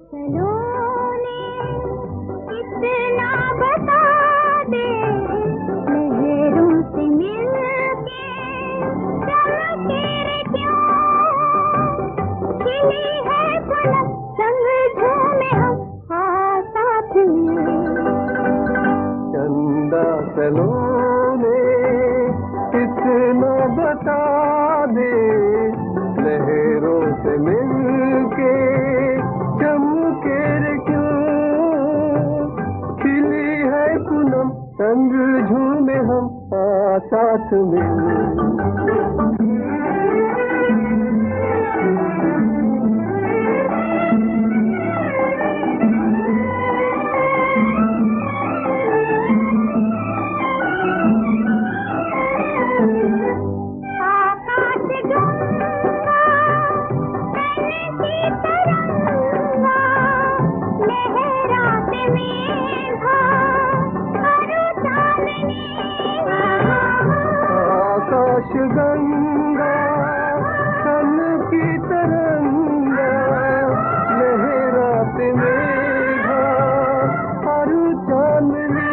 सलोने इतना बता दे, लहरों से मिलके चमके रे क्यों, खिली है पलक संग झूमे हम साथ में। चंदा सलोने इतना बता दे, लहरों से मिलके चमके रे क्यों, खिली है पूनम संग झूमे हम साथ में। आकाश गंगा सन की तरंगा, लहराते मेघा हर चांदनी,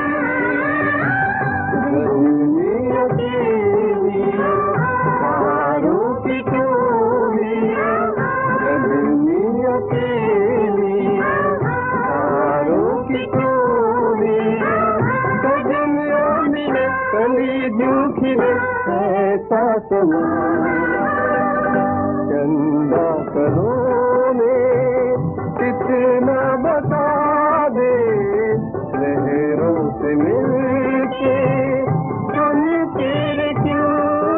रजनी अकेली तारों की टोली, रजनी अकेली तारों की टोली, सजन मिले कली जू खिले ऐसा समा। चंदा सलोने इतना बता दे, लहरों से मिलके चमके रे क्यों,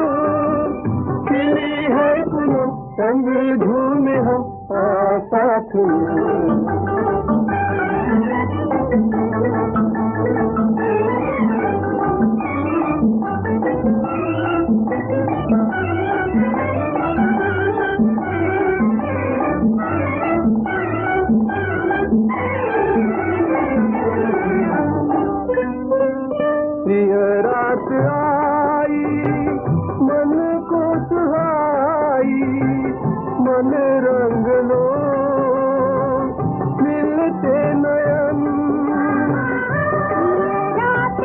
खिली है पूनम संग झूमे हम साथ में। प्रिय रात आई मन को सुहाई, मन रंग लो मिलते नयन, रात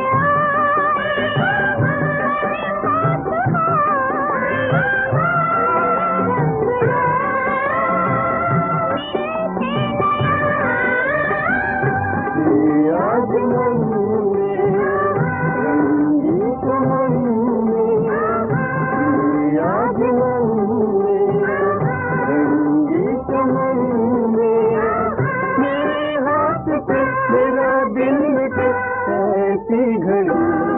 आज मन में रंगीत मन में, आज मन में रंगीत मन में, मेरे हाथ पे मेरा दिल मिटे ऐसी घड़ी।